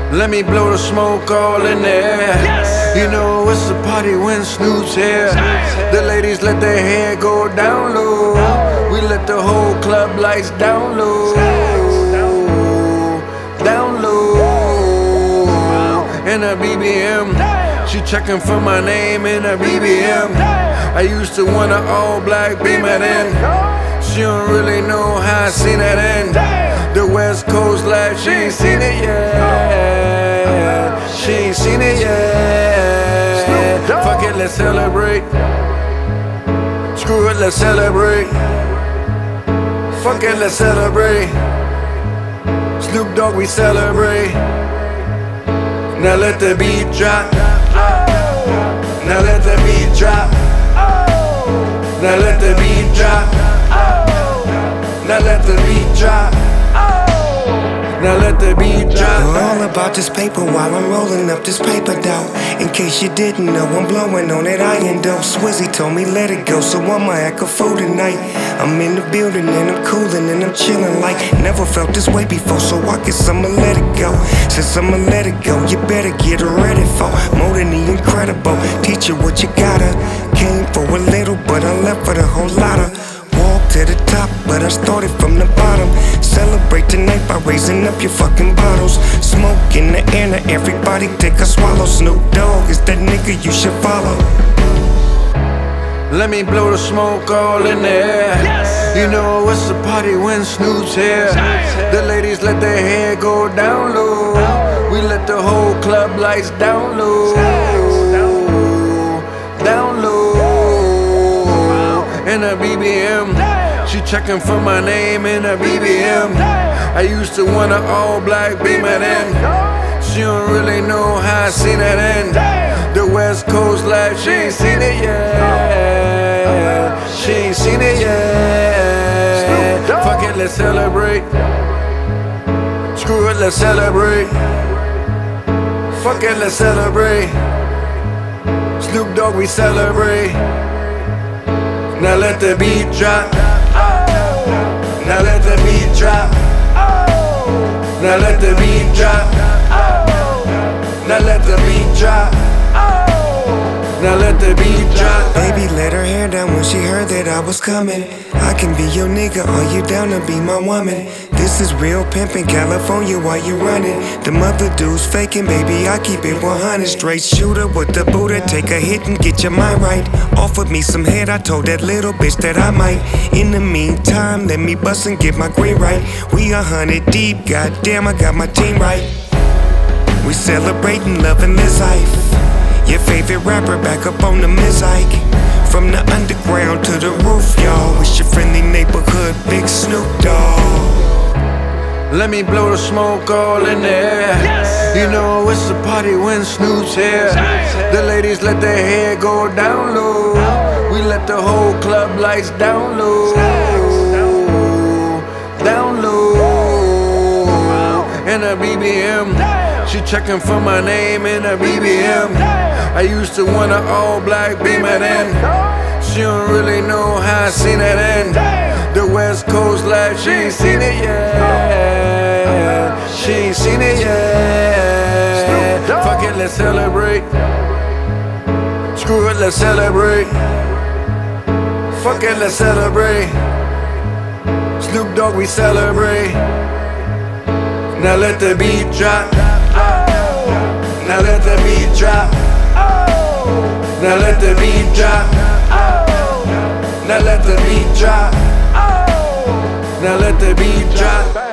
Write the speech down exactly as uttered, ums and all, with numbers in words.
Let me blow the smoke all in the air. Yes. You know it's a party when Snoop's here. The ladies let their hair go down low. We let the whole club lights down low. Down low. In a B B M. She checking for my name in a B B M. I used to want an all black Beamer then. She don't really know how I seen that end. The West Coast life, she ain't seen it yet. She ain't seen it yet. Fuck it, let's celebrate. Screw it, let's celebrate. Fuck it, let's celebrate. Snoop Dogg, we celebrate. Now let the beat drop. Now let the beat drop. Now let the beat drop. Now let the beat drop. Now let the beat drop. We're all about this paper while I'm rolling up this paper dough. In case you didn't know, I'm blowing on that iron dope. Swizzy told me let it go, so I'ma act a fool tonight. I'm in the building and I'm coolin' and I'm chillin' like never felt this way before, so I guess I'ma let it go. Since I'ma let it go, you better get ready for more than the incredible. Teach you what you gotta. Came for a little, but I left for the whole lotta. Walk to the top, but I started from the bottom. Celebrate tonight by raising up your fucking bottles. Smoke in the air, now everybody take a swallow. Snoop Dogg is that nigga you should follow. Let me blow the smoke all in the air. Yes. You know it's a party when Snoop's here. The ladies let their hair go down low. We let the whole club lights down low. Down low. In a B B M. She checking for my name in a B B M. I used to want an all black Beamer then. She don't really know how I seen that end. The West Coast life, she ain't seen it yet. She ain't seen it yet. Fuck it, let's celebrate. Screw it, let's celebrate. Fuck it, let's celebrate. Snoop Dogg, we celebrate. Now let the beat drop. Now let the beat drop. Now let the beat drop. Now let the beat drop. Now let the beat drop. Baby let her hair down when she heard that I was coming. I can be your nigga, are you down to be my woman? This is real pimpin' California while you running. The mother dudes faking, baby, I keep it one hundred. Straight shooter with the Buddha, take a hit and get your mind right. Offered me some head, I told that little bitch that I might. In the meantime, let me bust and get my green right. We a hundred deep, goddamn, I got my team right. We celebrating loving this life. Your favorite rapper back up on the Mizike. From the underground to the roof, y'all. It's your friendly neighborhood, Big Snoop Dogg. Let me blow the smoke all in the air. Yes. You know it's a party when Snoop's here. The ladies let their hair go down low. We let the whole club lights down low. Down low. In a B B M. She checking for my name in a B B M. I used to want an all black Beamer then. She don't really know how I seen that end. The West Coast life, she ain't seen it yet. She ain't seen it yet. Fuck it, let's celebrate. Screw it, let's celebrate. Fuck it, let's celebrate. Snoop Dogg, we celebrate. Now let the beat drop. Now let the beat drop. Now let the beat drop. Now let the beat drop. Now let the beat drop.